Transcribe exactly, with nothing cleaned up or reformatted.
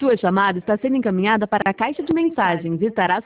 Sua chamada está sendo encaminhada para a caixa de mensagens e estará